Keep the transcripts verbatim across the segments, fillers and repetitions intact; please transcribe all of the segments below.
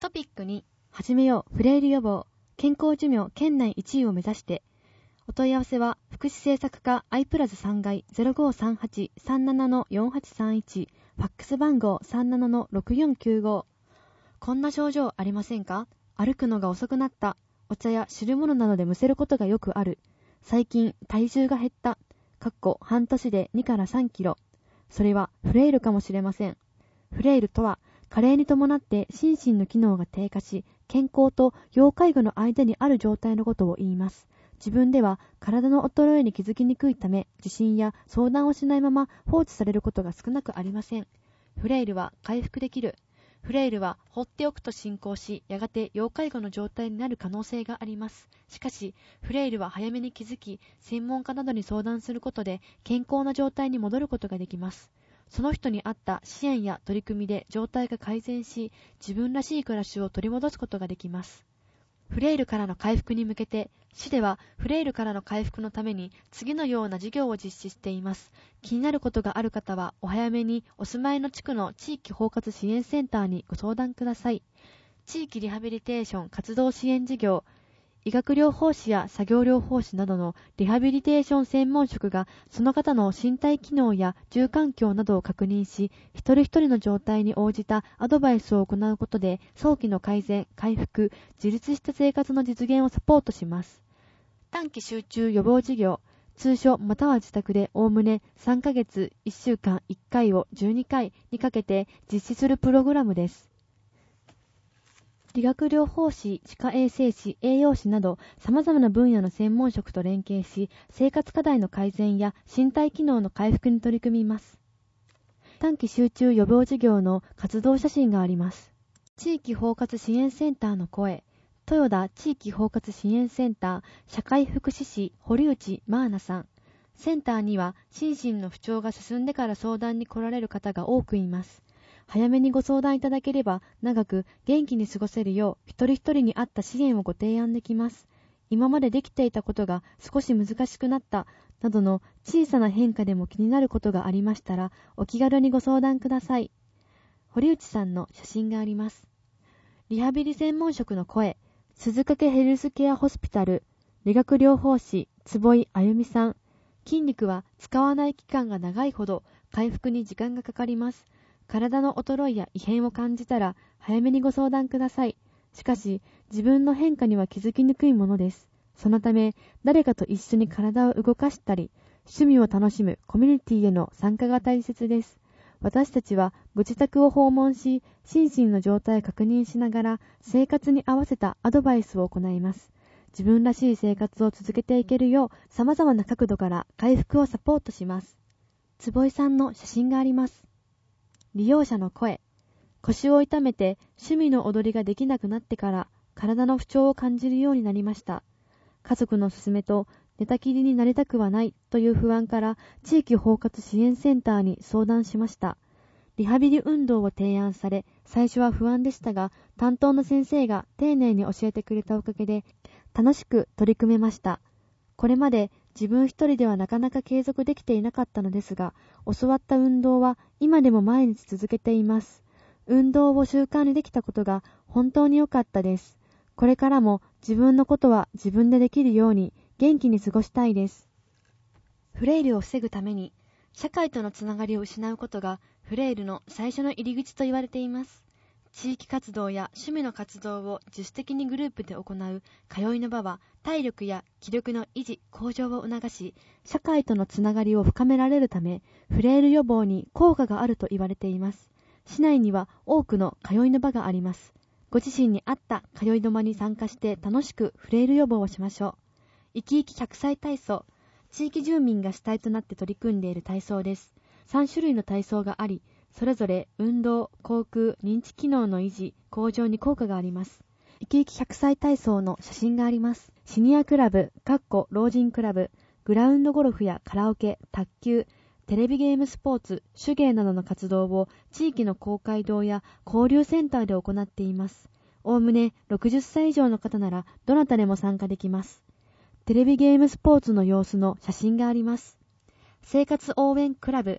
トピックに始めようフレイル予防健康寿命県内いちいを目指して。お問い合わせは福祉政策課 アイプラズさんがい ゼロごーさんはち さんなな よんはちさんいち、ファックス番号 さんなな ろくよんきゅうご。こんな症状ありませんか？歩くのが遅くなった。お茶や汁物などでむせることがよくある。最近体重が減った。かっこ半年でにからさんキロ。それはフレイルかもしれません。フレイルとは加齢に伴って心身の機能が低下し、健康と要介護の間にある状態のことを言います。自分では体の衰えに気づきにくいため、受診や相談をしないまま放置されることが少なくありません。フレイルは回復できる。フレイルは放っておくと進行し、やがて要介護の状態になる可能性があります。しかし、フレイルは早めに気づき、専門家などに相談することで健康な状態に戻ることができます。その人に合った支援や取り組みで状態が改善し、自分らしい暮らしを取り戻すことができます。フレイルからの回復に向けて、市ではフレイルからの回復のために次のような事業を実施しています。気になることがある方は、お早めにお住まいの地区の地域包括支援センターにご相談ください。地域リハビリテーション活動支援事業、医学療法士や作業療法士などのリハビリテーション専門職がその方の身体機能や住環境などを確認し、一人一人の状態に応じたアドバイスを行うことで早期の改善、回復、自立した生活の実現をサポートします。短期集中予防事業、通所または自宅でおおむねさんかげついっしゅうかんいっかいをじゅうにかいにかけて実施するプログラムです。理学療法士、歯科衛生士、栄養士など様々な分野の専門職と連携し、生活課題の改善や身体機能の回復に取り組みます。短期集中予防事業の活動写真があります。地域包括支援センターの声、豊田地域包括支援センター社会福祉士堀内マーナさん。センターには心身の不調が進んでから相談に来られる方が多くいます。早めにご相談いただければ長く元気に過ごせるよう一人一人に合った支援をご提案できます。今までできていたことが少し難しくなったなどの小さな変化でも気になることがありましたらお気軽にご相談ください。堀内さんの写真があります。リハビリ専門職の声、鈴掛ヘルスケアホスピタル理学療法士坪井あゆみさん。筋肉は使わない期間が長いほど回復に時間がかかります。体の衰えや異変を感じたら早めにご相談ください。しかし自分の変化には気づきにくいものです。そのため誰かと一緒に体を動かしたり趣味を楽しむコミュニティへの参加が大切です。私たちはご自宅を訪問し心身の状態を確認しながら生活に合わせたアドバイスを行います。自分らしい生活を続けていけるよう様々な角度から回復をサポートします。坪井さんの写真があります。利用者の声、腰を痛めて趣味の踊りができなくなってから体の不調を感じるようになりました。家族の勧めと寝たきりになりたくはないという不安から地域包括支援センターに相談しました。リハビリ運動を提案され、最初は不安でしたが、担当の先生が丁寧に教えてくれたおかげで楽しく取り組めました。これまで自分一人ではなかなか継続できていなかったのですが、教わった運動は今でも毎日続けています。運動を習慣にできたことが本当に良かったです。これからも自分のことは自分でできるように元気に過ごしたいです。フレイルを防ぐために、社会とのつながりを失うことがフレイルの最初の入り口と言われています。地域活動や趣味の活動を自主的にグループで行う通いの場は体力や気力の維持・向上を促し、社会とのつながりを深められるため、フレイル予防に効果があると言われています。市内には多くの通いの場があります。ご自身に合った通いの場に参加して楽しくフレイル予防をしましょう。生き生きひゃくさい体操、地域住民が主体となって取り組んでいる体操です。さんしゅるいの体操があり、それぞれ運動、口腔、認知機能の維持、向上に効果があります。生き生きひゃくさい体操の写真があります。シニアクラブ、かっこ老人クラブ、グラウンドゴルフやカラオケ、卓球、テレビゲームスポーツ、手芸などの活動を地域の公会堂や交流センターで行っています。おおむねろくじゅっさい以上の方ならどなたでも参加できます。テレビゲームスポーツの様子の写真があります。生活応援クラブ、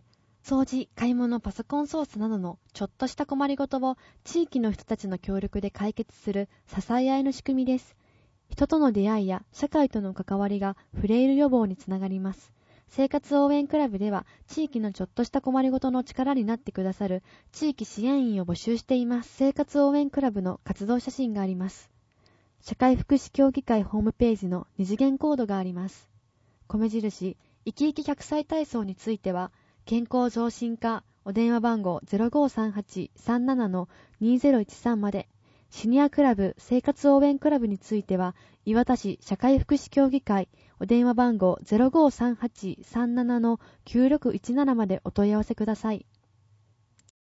掃除、買い物、パソコン操作などのちょっとした困りごとを地域の人たちの協力で解決する支え合いの仕組みです。人との出会いや社会との関わりがフレイル予防につながります。生活応援クラブでは地域のちょっとした困りごとの力になってくださる地域支援員を募集しています。生活応援クラブの活動写真があります。社会福祉協議会ホームページの二次元コードがあります。米印、生き生きひゃくさい体操については、健康増進課お電話番号 ゼロごーさんはちさんななのにゼロいちさん まで、シニアクラブ生活応援クラブについては、磐田市社会福祉協議会お電話番号 ゼロごーさんはちさんななのきゅうろくいちなな までお問い合わせください。